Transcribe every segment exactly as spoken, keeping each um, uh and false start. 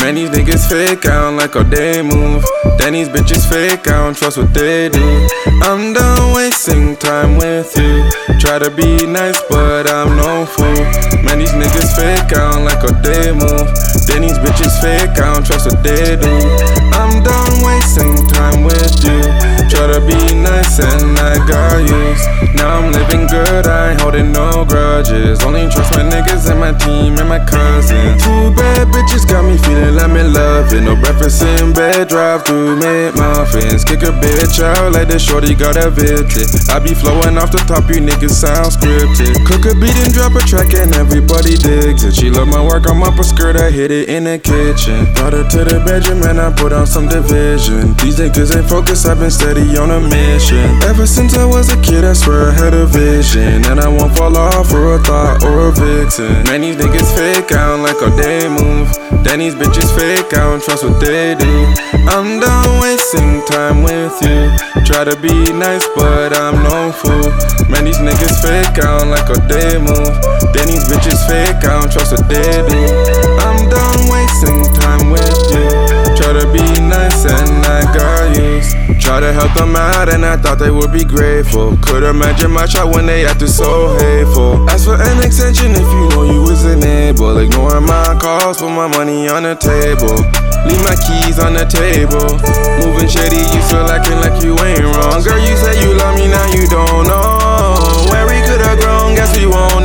Man, these niggas fake, I don't like how they move. Then these bitches fake, I don't trust what they do. I'm done wasting time with you. Try to be nice, but I'm no fool. Man, these niggas fake, I don't like how they move. Then these bitches fake, I don't trust what they do. I'm done wasting time with you. Try to be nice and I got used. Now I'm living good, I ain't holding no grudges. Only trust my niggas and my team and my cousins. Two bad bitches got me feeling like me loving. No breakfast in bed, drive through mid muffins. Kick a bitch out like the shorty got a visit. I be flowing off the top, you niggas sound scripted. Cook a beat and drop a track and everybody digs it. She love my work, I'm up a skirt, I hit it in the kitchen. Brought her to the bedroom and I put on some division. These niggas ain't focused, I've been steady on a mission. Ever since I was a kid, I swear I had a vision. And I won't fall off for a thought or a vixen. Man, these niggas fake, I don't like how they move. Then these bitches fake, I don't trust what they do. I'm done wasting time with you. Try to be nice, but I'm no fool. Man, these niggas fake, I don't like how they move. Then these bitches fake, I don't trust what they do. I'm done wasting time with you. Try to be nice and I got used. Try to help them out and I thought they would be grateful. Could imagine my shot when they acted so hateful. Ask for an extension if you know you wasn't able. Ignoring my calls, put my money on the table. Leave my keys on the table. Moving shady, you still acting like you ain't wrong. Girl, you say you love me, now you don't know. Where we could've grown, guess we won't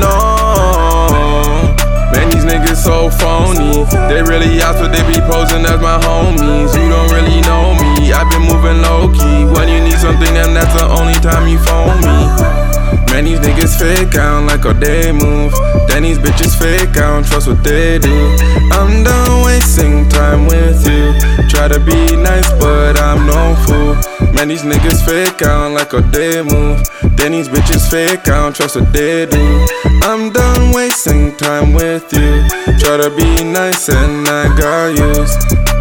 know. Man, these niggas so phony. They really out, but they be posing as my homies. You don't really know me, I've been moving low-key. When you need something, then that's the only time you phone me. Man, these niggas fake, I don't like how they move. Then these bitches fake, I don't trust what they do. I'm done wasting time with you. Try to be nice, but I'm no fool. Man, these niggas fake, I don't like how they move. Then these bitches fake, I don't trust what they do. I'm done wasting time with you. Try to be nice and I got used.